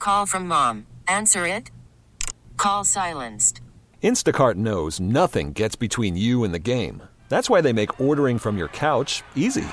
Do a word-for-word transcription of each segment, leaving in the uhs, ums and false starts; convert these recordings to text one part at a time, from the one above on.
call from mom. Answer it. Call silenced. Instacart knows nothing gets between you and the game. That's why they make ordering from your couch easy.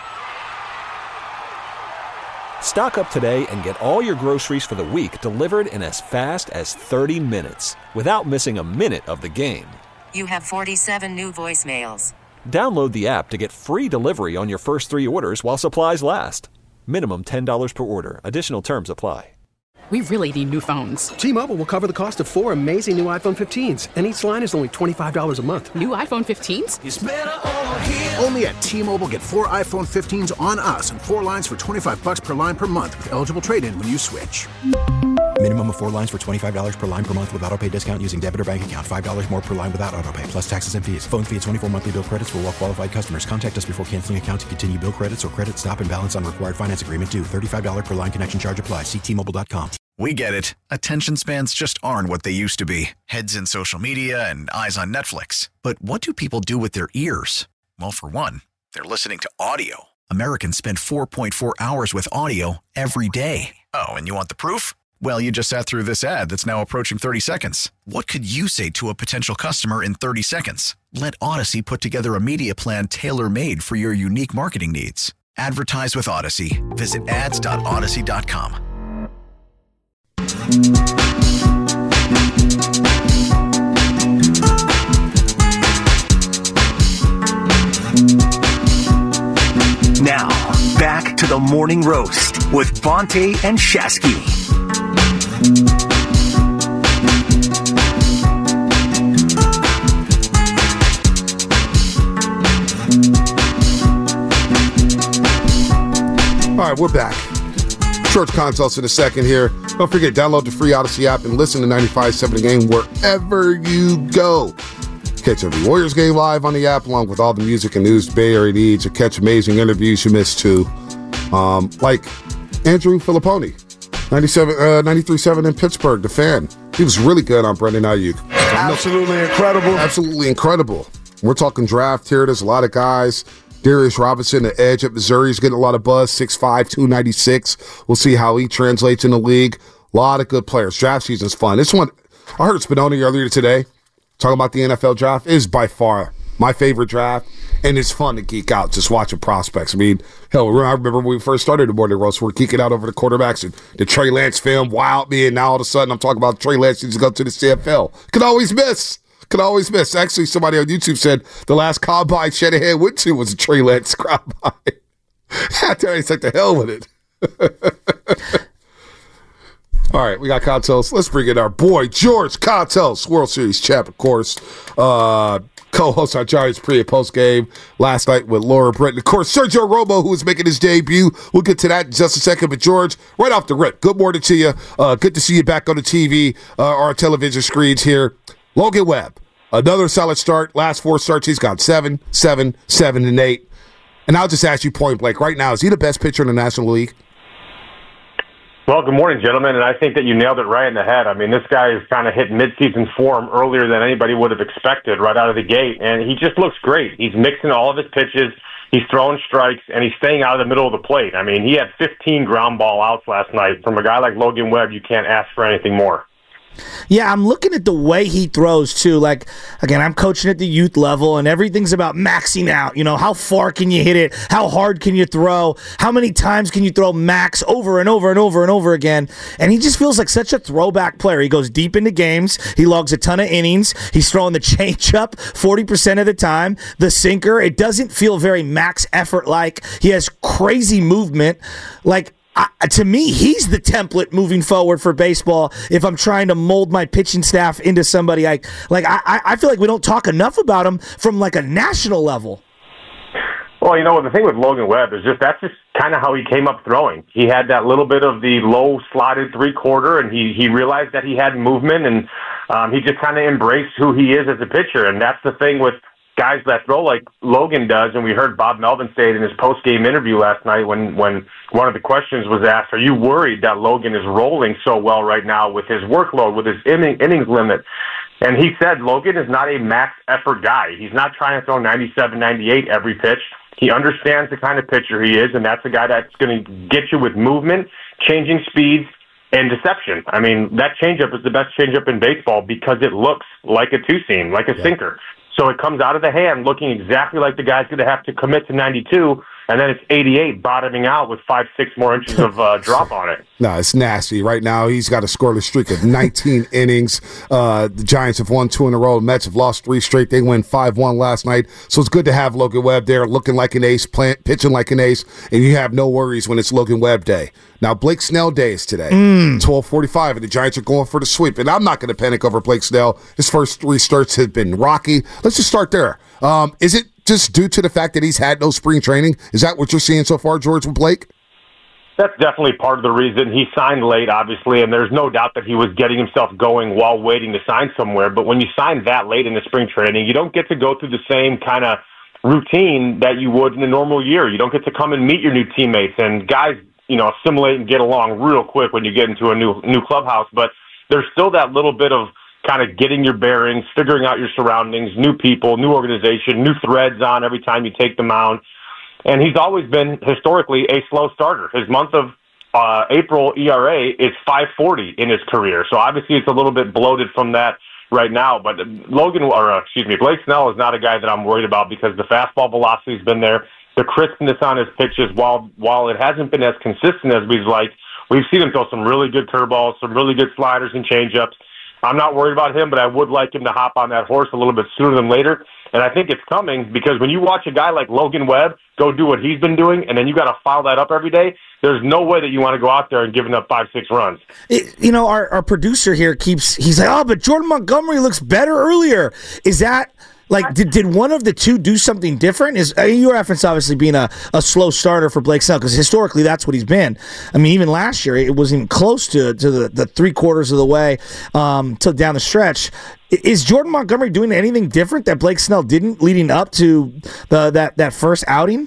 Stock up today and get all your groceries for the week delivered in as fast as thirty minutes without missing a minute of the game. You have forty-seven new voicemails. Download the app to get free delivery on your first three orders while supplies last. Minimum ten dollars per order. Additional terms apply. We really need new phones. T-Mobile will cover the cost of four amazing new iPhone fifteens, and each line is only twenty-five dollars a month. New iPhone fifteens? It's better over here. Only at T-Mobile, get four iPhone fifteens on us and four lines for twenty-five bucks per line per month with eligible trade-in when you switch. Minimum of four lines for twenty-five dollars per line per month with autopay discount using debit or bank account. five dollars more per line without autopay, plus taxes and fees. Phone fee at twenty-four monthly bill credits for well-qualified customers. Contact us before canceling account to continue bill credits or credit stop and balance on required finance agreement due. thirty-five dollars per line connection charge applies. See T Mobile dot com. We get it. Attention spans just aren't what they used to be. Heads in social media and eyes on Netflix. But what do people do with their ears? Well, for one, they're listening to audio. Americans spend four point four hours with audio every day. Oh, and you want the proof? Well, you just sat through this ad that's now approaching thirty seconds. What could you say to a potential customer in thirty seconds? Let Odyssey put together a media plan tailor-made for your unique marketing needs. Advertise with Odyssey. Visit ads dot odyssey dot com. Now, back to the Morning Roast with Bonta and Shasky. All right, we're back. George Consults in a second here. Don't forget, download the free Odyssey app and listen to ninety-five point seven The Game wherever you go. Catch every Warriors game live on the app, along with all the music and news the Bay Area needs, or catch amazing interviews you missed too. Um, like Andrew Filipponi, ninety-seven, uh, ninety-three point seven in Pittsburgh, the fan. He was really good on Brendan Ayuk. Absolutely incredible. Absolutely incredible. We're talking draft here. There's a lot of guys. Darius Robinson, the edge at Missouri, is getting a lot of buzz, six five, two ninety-six. We'll see how he translates in the league. A lot of good players. Draft season's fun. This one, I heard Spinoni earlier today talking about the N F L draft. It is by far my favorite draft, and it's fun to geek out just watching prospects. I mean, hell, I remember when we first started the Morning Roast, we we're geeking out over the quarterbacks and the Trey Lance film, wowed me, and now all of a sudden I'm talking about Trey Lance needs to go to the C F L. Could always miss. Could always miss. Actually, somebody on YouTube said the last combine Shanahan went to was a Trey Lance combine. After he's like, the hell with it. All right, we got Contos. Let's bring in our boy, George Contos, World Series champ, of course. Uh, co-host on Giants pre- and post-game last night with Laura Britton. Of course, Sergio Romo, who is making his debut. We'll get to that in just a second. But, George, right off the rip, good morning to you. Uh, good to see you back on the T V uh, or our television screens here. Logan Webb, another solid start. Last four starts, he's got seven, seven, seven, and eight. And I'll just ask you point blank, right now, is he the best pitcher in the National League? Well, good morning, gentlemen, and I think that you nailed it right in the head. I mean, this guy is kind of hit mid-season form earlier than anybody would have expected right out of the gate, and he just looks great. He's mixing all of his pitches, he's throwing strikes, and he's staying out of the middle of the plate. I mean, he had fifteen ground ball outs last night. From a guy like Logan Webb, you can't ask for anything more. Yeah, I'm looking at the way he throws, too. Like, again, I'm coaching at the youth level, and everything's about maxing out. You know, how far can you hit it? How hard can you throw? How many times can you throw max over and over and over and over again? And he just feels like such a throwback player. He goes deep into games. He logs a ton of innings. He's throwing the changeup forty percent of the time. The sinker, it doesn't feel very max effort-like. He has crazy movement. Like, I, to me, he's the template moving forward for baseball if I'm trying to mold my pitching staff into somebody. I, like, I, I feel like we don't talk enough about him from, like, a national level. Well, you know, the thing with Logan Webb is just that's just kind of how he came up throwing. He had that little bit of the low-slotted three-quarter, and he, he realized that he had movement, and um, he just kind of embraced who he is as a pitcher. And that's the thing with guys that throw like Logan does, and we heard Bob Melvin say it in his post-game interview last night when, when one of the questions was asked, are you worried that Logan is rolling so well right now with his workload, with his inning, innings limit? And he said Logan is not a max effort guy. He's not trying to throw ninety-seven, ninety-eight every pitch. He understands the kind of pitcher he is, and that's a guy that's going to get you with movement, changing speeds, and deception. I mean, that changeup is the best changeup in baseball because it looks like a two-seam, like a yeah. sinker. So it comes out of the hand looking exactly like the guy's going to have to commit to ninety-two, and then it's eighty-eight bottoming out with five, six more inches of uh, drop on it. No, it's nasty. Right now, he's got a scoreless streak of nineteen innings. Uh, the Giants have won two in a row. The Mets have lost three straight. They win five one last night. So it's good to have Logan Webb there looking like an ace, plant, pitching like an ace, and you have no worries when it's Logan Webb day. Now, Blake Snell day is today, mm. twelve forty-five, and the Giants are going for the sweep. And I'm not going to panic over Blake Snell. His first three starts have been rocky. Let's just start there. Um, is it just due to the fact that he's had no spring training? Is that what you're seeing so far, George, with Blake? That's definitely part of the reason. He signed late, obviously, and there's no doubt that he was getting himself going while waiting to sign somewhere. But when you sign that late in the spring training, you don't get to go through the same kind of routine that you would in a normal year. You don't get to come and meet your new teammates, and guys, you know, assimilate and get along real quick when you get into a new new clubhouse. But there's still that little bit of kind of getting your bearings, figuring out your surroundings, new people, new organization, new threads on every time you take the mound. And he's always been, historically, a slow starter. His month of uh, April E R A is five forty in his career. So obviously it's a little bit bloated from that right now. But Logan, or uh, excuse me, Blake Snell is not a guy that I'm worried about because the fastball velocity's been there. The crispness on his pitches, while while it hasn't been as consistent as we'd like, we've seen him throw some really good curveballs, some really good sliders and changeups. I'm not worried about him, but I would like him to hop on that horse a little bit sooner than later. And I think it's coming because when you watch a guy like Logan Webb go do what he's been doing, and then you got to follow that up every day, there's no way that you want to go out there and giving up five, six runs. It, you know, our, our producer here keeps, he's like, oh, but Jordan Montgomery looks better earlier. Is that... Like, did, did one of the two do something different? Is uh, you reference obviously being a, a slow starter for Blake Snell because historically that's what he's been. I mean, even last year it wasn't even close to to the, the three quarters of the way um, to down the stretch. Is Jordan Montgomery doing anything different that Blake Snell didn't leading up to the that, that first outing?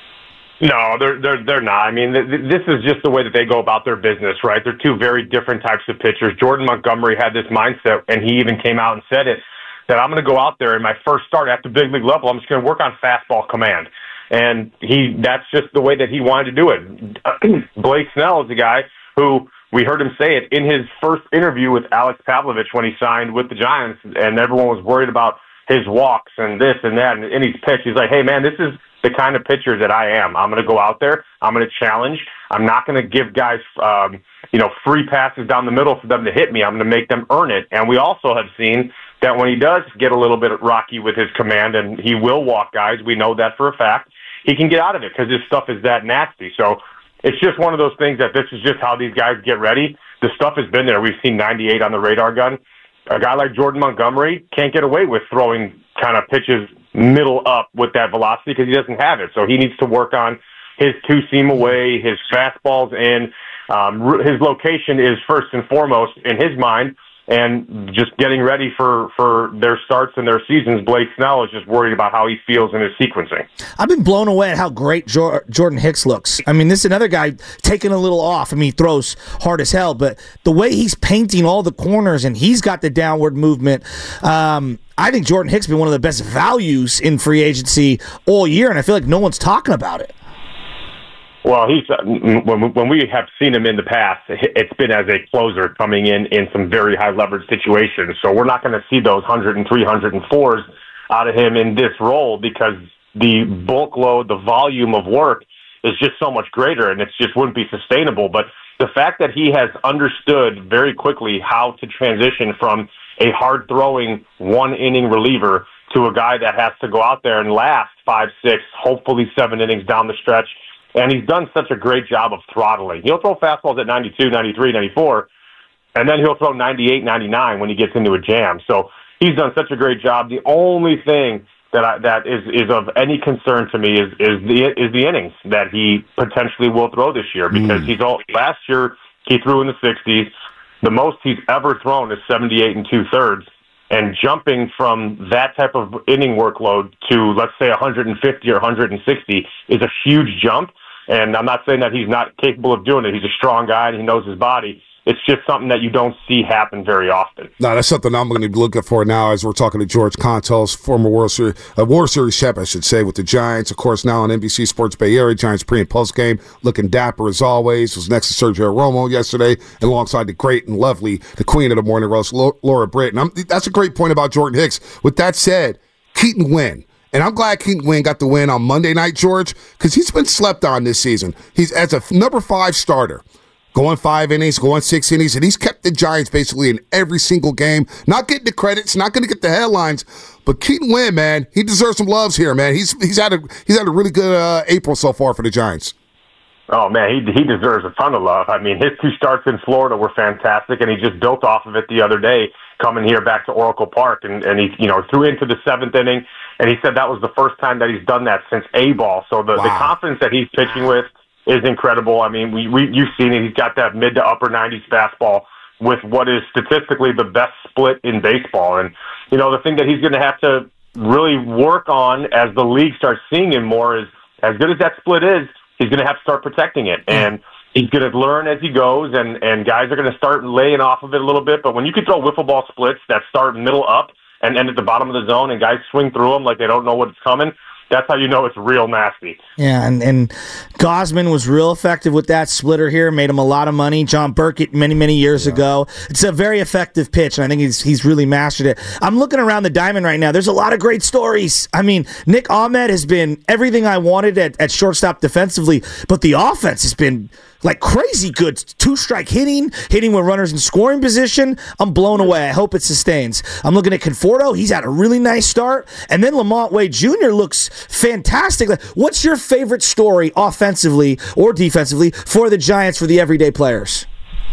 No, they're they're they're not. I mean, th- this is just the way that they go about their business, right? They're two very different types of pitchers. Jordan Montgomery had this mindset, and he even came out and said it, that I'm going to go out there in my first start at the big league level. I'm just going to work on fastball command. And he that's just the way that he wanted to do it. Blake Snell is a guy who, we heard him say it in his first interview with Alex Pavlovich when he signed with the Giants, and everyone was worried about his walks and this and that, and in his pitch, he's like, hey, man, this is the kind of pitcher that I am. I'm going to go out there. I'm going to challenge. I'm not going to give guys, um, you know, free passes down the middle for them to hit me. I'm going to make them earn it. And we also have seen that when he does get a little bit rocky with his command, and he will walk guys, we know that for a fact, he can get out of it because his stuff is that nasty. So it's just one of those things that this is just how these guys get ready. The stuff has been there. We've seen ninety-eight on the radar gun. A guy like Jordan Montgomery can't get away with throwing kind of pitches middle up with that velocity because he doesn't have it. So he needs to work on his two-seam away, his fastballs in. Um, his location is first and foremost in his mind, and just getting ready for, for their starts and their seasons. Blake Snell is just worried about how he feels in his sequencing. I've been blown away at how great jo- Jordan Hicks looks. I mean, this is another guy taking a little off. I mean, he throws hard as hell, but the way he's painting all the corners and he's got the downward movement, um, I think Jordan Hicks has been one of the best values in free agency all year, and I feel like no one's talking about it. Well, he's uh, when when we have seen him in the past, it's been as a closer coming in in some very high leverage situations. So we're not going to see those one hundred and three, one hundred and fours out of him in this role because the bulk load, the volume of work is just so much greater, and it just wouldn't be sustainable. But the fact that he has understood very quickly how to transition from a hard-throwing one-inning reliever to a guy that has to go out there and last five, six, hopefully seven innings down the stretch. And he's done such a great job of throttling. He'll throw fastballs at ninety-two, ninety-three, ninety-four, and then he'll throw ninety-eight, ninety-nine when he gets into a jam. So he's done such a great job. The only thing that I, that is, is of any concern to me is is the is the innings that he potentially will throw this year because mm. he's all last year he threw in the sixties. The most he's ever thrown is seventy-eight and two thirds. And jumping from that type of inning workload to, let's say, one hundred fifty or one hundred sixty is a huge jump. And I'm not saying that he's not capable of doing it. He's a strong guy and he knows his body. it's just something that you don't see happen very often. No, that's something I'm going to be looking for now as we're talking to George Kontos, former World Series, uh, World Series champ, I should say, with the Giants. Of course, now on N B C Sports Bay Area, Giants pre- and post-game, looking dapper as always. Was next to Sergio Romo yesterday, alongside the great and lovely, the queen of the morning roast, Laura Britton. I'm, that's a great point about Jordan Hicks. With that said, Keaton Winn. And I'm glad Keaton Winn got the win on Monday night, George, because he's been slept on this season. He's as a number five starter. Going five innings, going six innings, and he's kept the Giants basically in every single game. Not getting the credits, not going to get the headlines, but Keaton Winn, man, he deserves some loves here, man. He's he's had a he's had a really good uh, April so far for the Giants. Oh man, he he deserves a ton of love. I mean, his two starts in Florida were fantastic, and he just built off of it the other day, coming here back to Oracle Park, and and he you know threw into the seventh inning, and he said that was the first time that he's done that since A-ball. So the, wow. the confidence that he's pitching with is incredible. I mean, we, we you've seen it. He's got that mid to upper nineties fastball with what is statistically the best split in baseball. And, you know, the thing that he's going to have to really work on as the league starts seeing him more is, as good as that split is, he's going to have to start protecting it. And he's going to learn as he goes, and, and guys are going to start laying off of it a little bit. But when you can throw wiffle ball splits that start middle up and end at the bottom of the zone, and guys swing through them like they don't know what's coming, that's how you know it's real nasty. Yeah, and, and Gausman was real effective with that splitter here, made him a lot of money. John Burkett many, many years yeah. ago. It's a very effective pitch, and I think he's he's really mastered it. I'm looking around the diamond right now. There's a lot of great stories. I mean, Nick Ahmed has been everything I wanted at, at shortstop defensively, but the offense has been like crazy good. Two-strike hitting, hitting with runners in scoring position. I'm blown away. I hope it sustains. I'm looking at Conforto. He's had a really nice start. And then Lamont Wade Junior looks fantastic. What's your favorite story offensively or defensively for the Giants for the everyday players?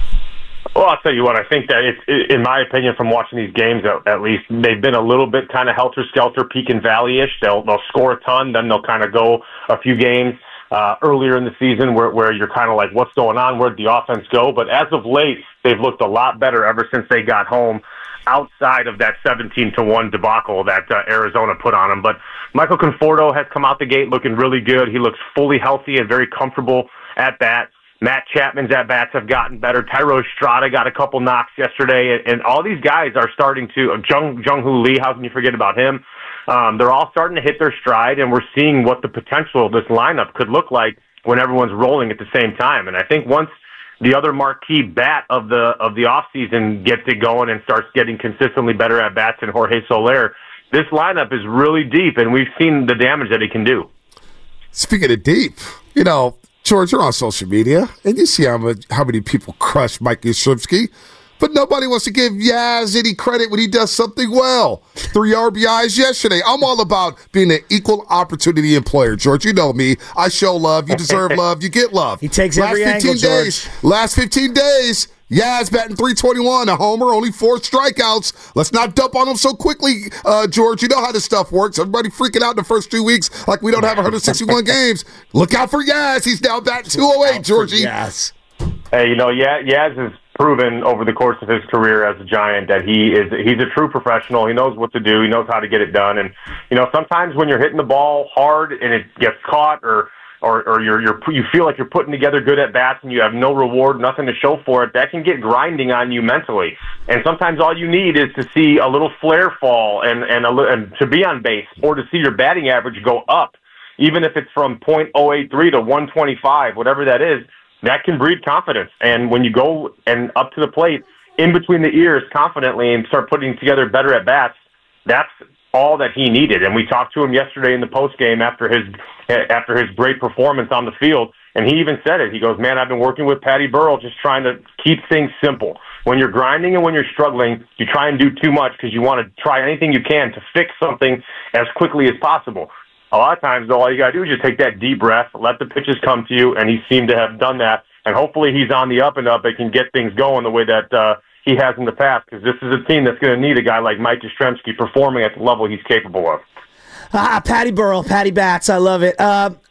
Well, I'll tell you what, I think that it's, in my opinion, from watching these games at, at least, they've been a little bit kind of helter-skelter, peak and valley-ish. They'll, they'll score a ton, then they'll kind of go a few games Uh, earlier in the season where, where you're kind of like, what's going on? Where'd the offense go? But as of late, they've looked a lot better ever since they got home outside of that seventeen to one debacle that uh, Arizona put on them. But Michael Conforto has come out the gate looking really good. He looks fully healthy and very comfortable at bat. Matt Chapman's at-bats have gotten better. Tyro Estrada got a couple knocks yesterday. And, and all these guys are starting to, uh, Jung, Jung-Hoo Lee, how can you forget about him? Um, they're all starting to hit their stride, and we're seeing what the potential of this lineup could look like when everyone's rolling at the same time. And I think once the other marquee bat of the of the offseason gets it going and starts getting consistently better at bats than Jorge Soler, this lineup is really deep, and we've seen the damage that it can do. Speaking of deep, you know, George, you're on social media, and you see how much, how many people crush Mike Yastrzemski. But nobody wants to give Yaz any credit when he does something well. Three R B Is yesterday. I'm all about being an equal opportunity employer, George. You know me. I show love. You deserve love. You get love. He takes last every fifteen angle, days, George. Last fifteen days, Yaz batting three twenty-one, a homer, only four strikeouts. Let's not dump on him so quickly, uh, George. You know how this stuff works. Everybody freaking out in the first two weeks like we don't have one hundred sixty-one games. Look out for Yaz. He's now batting two oh eight, Georgie. Yes. Hey, you know, Yaz is proven over the course of his career as a Giant that he is he's a true professional. He knows what to do. He knows how to get it done. And you know, sometimes when you're hitting the ball hard and it gets caught, or or, or you're you're you feel like you're putting together good at bats and you have no reward, nothing to show for it, that can get grinding on you mentally. And sometimes all you need is to see a little flare fall and and, a, and to be on base, or to see your batting average go up, even if it's from point oh eight three to one twenty-five, whatever that is. That can breed confidence. And when you go and up to the plate, in between the ears confidently and start putting together better at-bats, that's all that he needed. And we talked to him yesterday in the postgame after his after his great performance on the field, and he even said it. He goes, man, I've been working with Patty Burrell just trying to keep things simple. When you're grinding and when you're struggling, you try and do too much because you want to try anything you can to fix something as quickly as possible. A lot of times, though, all you got to do is just take that deep breath, let the pitches come to you, and he seemed to have done that. And hopefully he's on the up and up. It can get things going the way that uh, he has in the past, because this is a team that's going to need a guy like Mike Yastrzemski performing at the level he's capable of. Ah, Patty Burrell, Patty Bats, I love it. Uh,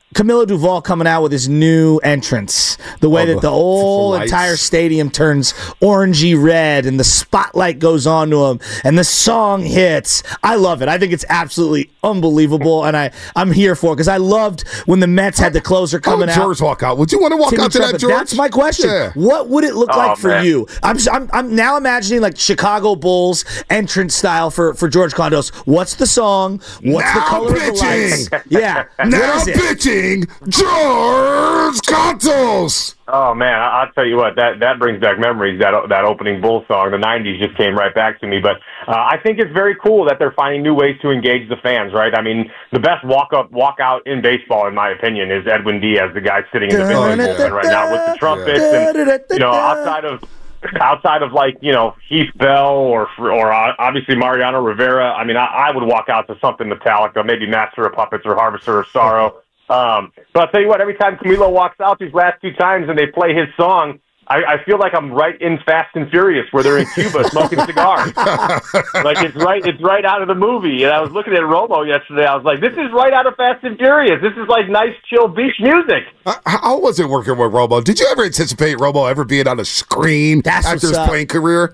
Camilo Duvall coming out with his new entrance. The way Oh, that the the whole lights. entire stadium turns orangey red and the spotlight goes on to him and the song hits. I love it. I think it's absolutely unbelievable, and I, I'm here for it because I loved when the Mets had the closer How coming would out. George walk out? Would you want to walk Timmy out to that, Trumpet. George? That's my question. Yeah. What would it look Oh, like for man. you? I'm, I'm I'm now imagining like Chicago Bulls entrance style for, for George Kondos. What's the song? What's Now the color pitching. of the lights? Yeah. Now What is it? pitching, George Kontos. Oh man, I- I'll tell you what, that that brings back memories. That that opening Bull song, the nineties, just came right back to me. But uh, I think it's very cool that they're finding new ways to engage the fans. Right? I mean, the best walk up, walk out in baseball, in my opinion, is Edwin Diaz, the guy sitting in the big league bullpen right now with the trumpets, and you know, outside of. Outside of like you know Heath Bell or or uh, obviously Mariano Rivera, I mean I, I would walk out to something Metallica, maybe Master of Puppets or Harvester of Sorrow. Um, but I'll tell you what, every time Camilo walks out these last two times and they play his song, I, I feel like I'm right in Fast and Furious where they're in Cuba smoking cigars. Like it's right, it's right out of the movie. And I was looking at Romo yesterday. I was like, this is right out of Fast and Furious. This is like nice, chill beach music. Uh, how was it working with Romo? Did you ever anticipate Romo ever being on a screen That's after what's his up. playing career?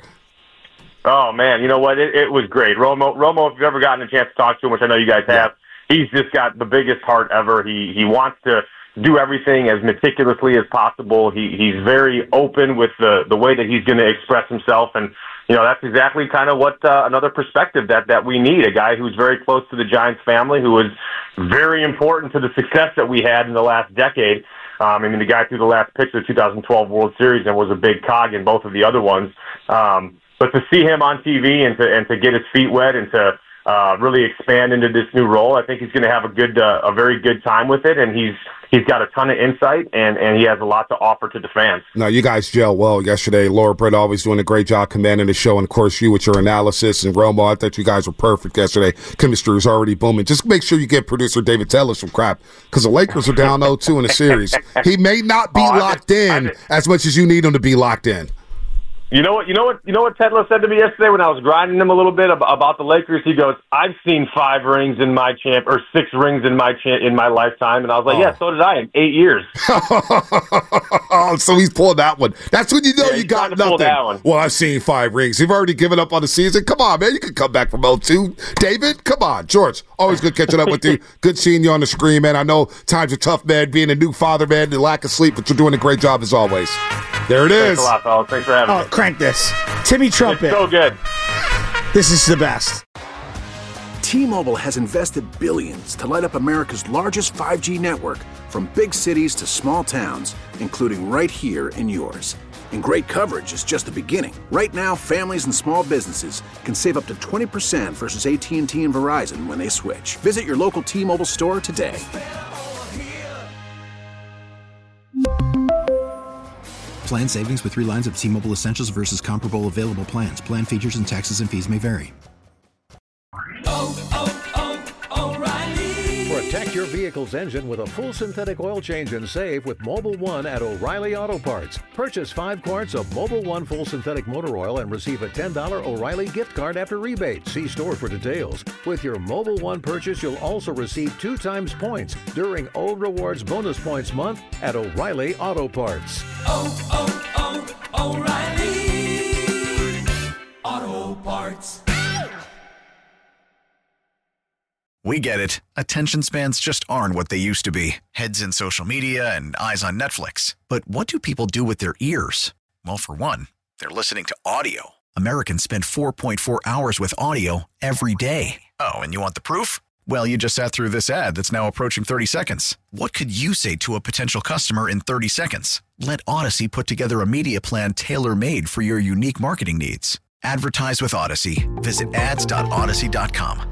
Oh man, you know what? It, it was great. Romo, Romo, if you've ever gotten a chance to talk to him, which I know you guys have, he's just got the biggest heart ever. He he wants to do everything as meticulously as possible. He he's very open with the the way that he's going to express himself, and you know that's exactly kind of what uh, another perspective that that we need. A guy who's very close to the Giants family, who was very important to the success that we had in the last decade. Um, I mean, the guy threw the last pitch of the two thousand twelve World Series and was a big cog in both of the other ones. Um, but to see him on T V and to and to get his feet wet and to uh, really expand into this new role, I think he's going to have a good, uh, a very good time with it. And he's he's got a ton of insight and, and he has a lot to offer to the fans. No, you guys gel well yesterday. Laura Britt always doing a great job commanding the show, and of course you with your analysis. And Romo, I thought you guys were perfect yesterday. Chemistry was already booming. Just make sure you get producer David Taylor some crap because the Lakers are down oh two in the series. He may not be Oh, I locked just- in I just- as much as you need him to be locked in. You know what? You know what? You know what Tedlow said to me yesterday when I was grinding him a little bit ab- about the Lakers. He goes, "I've seen five rings in my champ or six rings in my cha- in my lifetime," and I was like, Oh. "Yeah, so did I in eight years." Oh, so he's pulling that one. That's when you know Yeah, you he's got trying to pull nothing. that one. Well, I've seen five rings. You've already given up on the season. Come on, man. You can come back from oh two. David, come on. George, always good catching up with you. Good seeing you on the screen, man. I know times are tough, man, being a new father, man, the lack of sleep, but you're doing a great job as always. There it is. Thanks a lot, fellas. Thanks for having Oh, me. crank this. Timmy Trumpet. It's so good. This is the best. T-Mobile has invested billions to light up America's largest five G network, from big cities to small towns, including right here in yours. And great coverage is just the beginning. Right now, families and small businesses can save up to twenty percent versus A T and T and Verizon when they switch. Visit your local T-Mobile store today. Plan savings with three lines of T-Mobile Essentials versus comparable available plans. Plan features and taxes and fees may vary. Protect your vehicle's engine with a full synthetic oil change and save with Mobile One at O'Reilly Auto Parts. Purchase five quarts of Mobile One full synthetic motor oil and receive a ten dollars O'Reilly gift card after rebate. See store for details. With your Mobile One purchase, you'll also receive two times points during O Rewards Bonus Points Month at O'Reilly Auto Parts. Oh, oh, oh, O'Reilly Auto Parts. We get it. Attention spans just aren't what they used to be. Heads in social media and eyes on Netflix. But what do people do with their ears? Well, for one, they're listening to audio. Americans spend four point four hours with audio every day. Oh, and you want the proof? Well, you just sat through this ad that's now approaching thirty seconds. What could you say to a potential customer in thirty seconds? Let Odyssey put together a media plan tailor-made for your unique marketing needs. Advertise with Odyssey. Visit ads dot odyssey dot com.